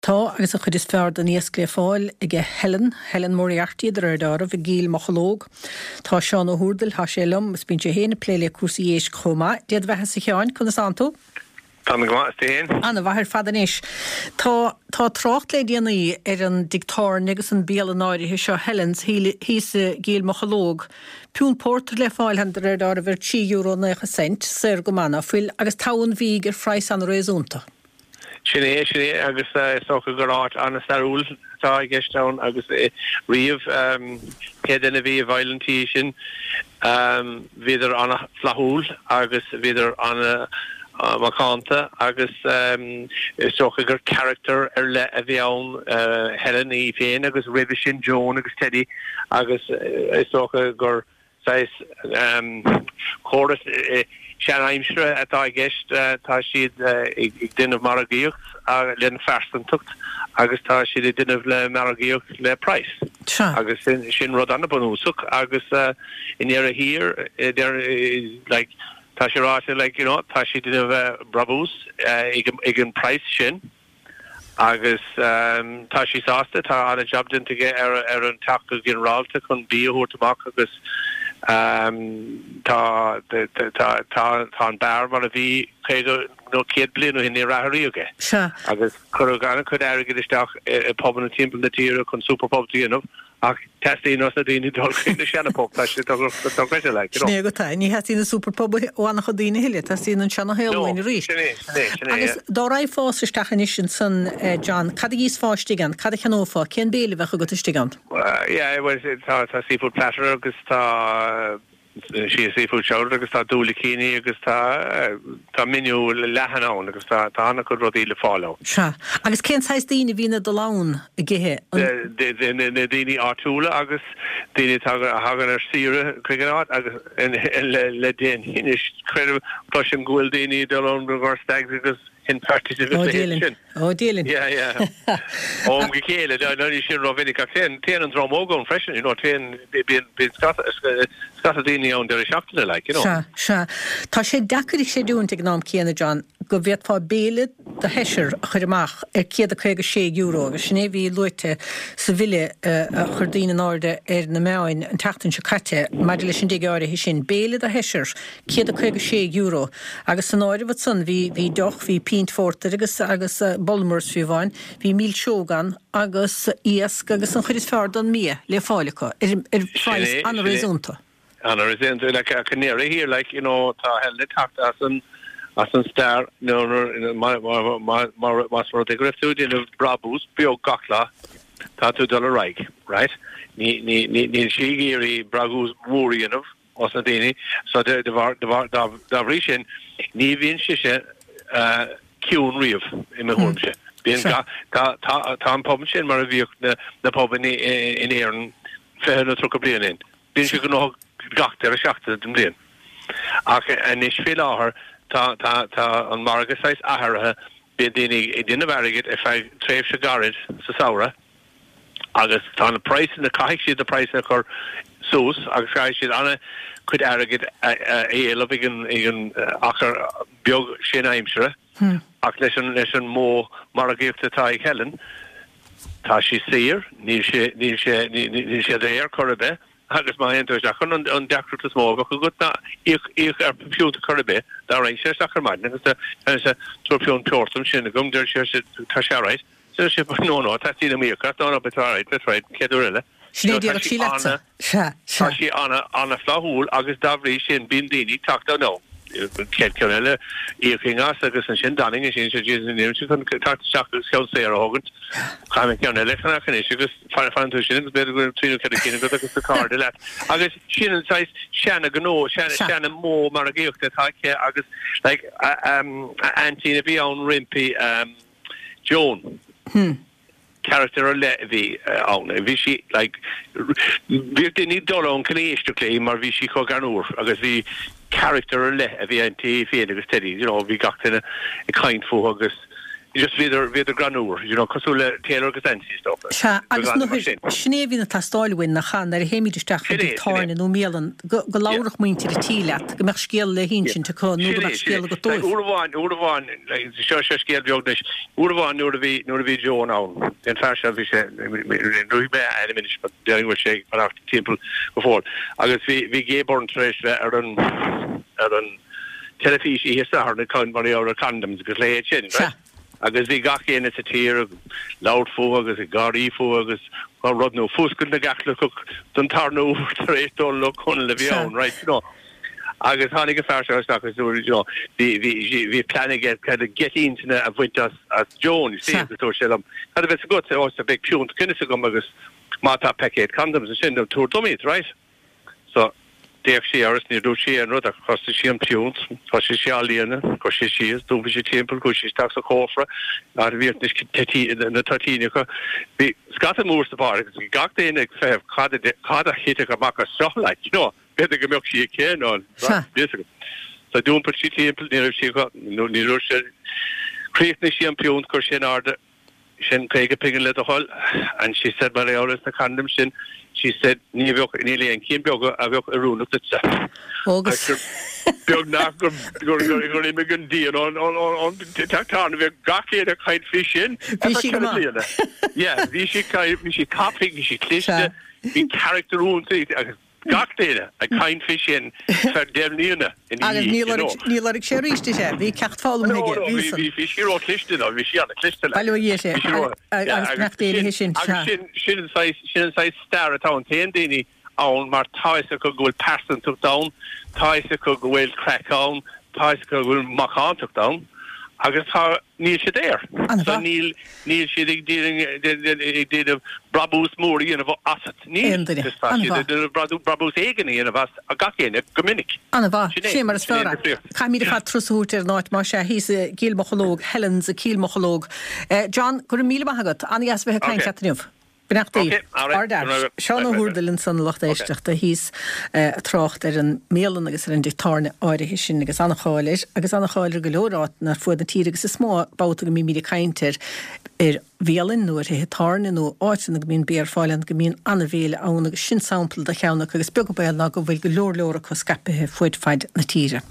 Tá agus a chud is fearr den níos lé fáil ige Helen Moriarty ar dára bhí gíl mochalóg. Tá Seán ó Húrdal há sé lom is bíonn sé héna pléile cuasaí éis chomá. Déad bheithe sa cheáin chun Antó? Tá me glas déin. Anna bhair fadan is. Tá trácht le déanaí ar an dictáir agus an béal an áirithe seo Helens hí sa gíl mochalóg. Pún portar le fáil handar ar dára bhar €10.90 ser go mana fuil agus táin bhí gur frais an réasúnta. Sinné agus socha gorát an starúil tá gceistán agus riamh céad ina bhí bhailintí sin viidir anna flahúil agus viidir anna macánta agus socha gur character ar le a bhí ann Helen í féin agus ribh sin Joan agus Teddy agus socha gur chóras Sean Aimsre atá gist tá siad ag duine maragaíocht a len ferstan tucht agus tá siad ag duine le maragaíocht le price. Agus sin rud anna banúsach agus in éire hir like tá sé ráte like you know tá siad duine brabús ag an price sin agus tá si sásta tá anna jobdin ige ar an taca gin rálte chun bí thuirtamach agus tá an bear mar a bhí nó céad blian ó hinna rathíoge. Agus chu ganna chud airgad isteach poban na timp na tíre chun superpoptaí inmh ach testaí nos na daoine dulchéin na seanapop tá sé tágreise le. Sné go tá, ní hetíí na superpop óannach chu daoine hiile, tá sí an seanna héalhain rí. Agus dá raibh fás istechan sin san John, cad gís fáistígan, cad cheanófá, cén béle bhecha go istígan? Tá seafood platter agus tá si seafood chowder agus tá dúla cíine agus tá miniú lehanán agus tá anna chud rodí le fáil. Se. Agus cén sais daoine bhína do lán a githe? Na daoine átúla agus daoine hagan ar síre chuigeát agus le daoine is creidh plus an ghfuil daoine do lán go ggur stags agus in participating. Oh, dealing. Yeah. Gecéile, ní sin rovinnig a ten an dromógon freshen, you know, ten bin scata daoine an der seachtainna like, you know. Se. Tá sé dacarí sé dúnta ag nám céanna John, go bhíad fá béle de heisir a chuir amach ar céad a €50 agus sinné bhí luite sa bhile a chuirdaína náirde ar na meáin an teachtain se caite, maidir leis sin dig áire hí sin béle de heisir céad a €50 agus san áire bhat san bhí doch hí pint fortar agus bolmers fi bhain, hí míl seogan agus íasc agus an chuir is fearr don mí le fáilecha ar fáis anna réasúnta. Anna réasúnta, like a canary here, like, you know, tá helna tacht as an star, no, mas mar de grefú din of brabús, bio gachla, tá $2 raig, right? Ní si géirí bragús múri inmh, os na daoine, so da bhrí sin, ní bhíonn siise ciún riamh in na húmse. Bíon tá an poban sin mar a bhíoch na poban in éan fehe na tro blian in. Bíon si go nó gacht ar a seachta den blian. Ach an is fé láthair tá an margasáis athrathe bí daoine I duine bharigid ar feadh tréimh se garid sa saora agus tá na price na caiic siad a price na chur sús agus caiic siad anna chud airgid éileh igen achar beag sin aimsere ach leis an mó mar a ggéifte tá ag Helen tá si sir níl sé réir chorbe agus má hentoach chun an deacrú a smóg go gut na ich ar piúta chorbe dá rein sé achar maidin agus a tuairpiún peortam sin a gom deir sé tá sé ráid sé sé nó tá tí mícha ná betáid leráid ceúile. Snéidir sí leta. Tá sí anna flahúil agus dáhrí sin bíon daoine tachtá nó. Ceile íchéás agus an sin daning sin sé níim si chun seach sé ar hagant chaim ceanna lechanna agus fanú sin be gur tríú cin go agus a cardde le. Agus sin anáis seanna gó seanna mó mar a géocht ataice agus antína bhí an rimpi Joan. Character or le vi vi si like vi ni dollar on knéisteklé mar vi si cho ganúr agus vi character or le a vi an TV agus steady you know vi gacht in a kind fo agus just wieder granúr, cosúle Taylor Gazensi stop. Agus nu snéhí na tastáilhain nach chan ar héimiidirteach tána nó mélan go láirech muintir a tíleat, go meach scéal le hín sin tá nó scéal go dóibh. Úrháin se scéal beagnis, úrháin nuair a bhí Jo ná. Den fear se bhí sé ruúbe eimiis deingfuil sé parach timppel go fór. Agus bhí géborn treéis ar an telefíí hé na chuin mar á condoms go léad sin. Agus bhí gachéana sa tír láir fó agus i garí fó agus rud nó fúscail na gachla don tarnú rééisdó le chun le bhíán, right? Agus tháinig go fear agus bhí planige getíntena a bhaint as Jones séú sem. Had bheits go os a big piún cinine gom agus mátá pecéid condoms a sin túr domid, right? So déag sé áras ní dú sé an rud a chusta sí an piúnt, chu sé seálíana, chu sé síos, dúmha sé timppel, chu sé tá a chófra, a bhíocht na tatíinecha. Bhí scata mór sa bhar, agus gach déananig feh cad a hite amach a sochleid, beidir go meoch sí céán, so dúmpa sí timppel ní sí ní sé chríochna sí an piúnt chu sin arda sin peige pingin le a hol, and she said mar áras na condom sin. She said, ní bheoch nílé an cín beag a bheoch arúnach tsa. Agus. Beag nach gur ime gun díon on teachtána bheith gachéad a chaid fi sin. Bhí sí go má. Yeah, bhí sí capping, bhí sí cliste, bhí characterúntaí agus gachtéine a chain fi sin fer déimníana. Agus nílarig sé ríiste sé, bhí cecht fálam ige. Bhí síró cliste ná, bhí sí anna cliste le. Bailú dhé sé, agus nachtéine sin. Sin an star atá an téan daoine ann mar táise go bhfuil person tuach down, táise go bhfuil crack ann, táise go bhfuil machán tuach down, agus tá níl sé déir. So níl siad ag déad brabús mór íana bh asat. Níl brabús éigen íana bh a gachéine gomininic. Anna bha, sé mar is fearra. Chaimíad a fad trosúir náit mar sé hís a gílmochológ, Helens a cílmochológ. John, gur míle maithagad, Anna as bheith cain cataniuh. Benachtaí, ardar, Seán Húrdalinn san locht éisteach a hís a trocht an mélan agus ar an dictárna áirithe sin agus annacháilir go leorát nar fuad na tír agus is smá báta go míide caintir bhéalinn nuair he tárna nó áitina go mín béar fáilean go mín anna bhéle ann agus sin sampla de cheannach agus beag go bail ná go bhfuil go leor a chu scapithe fuid feid na tíre.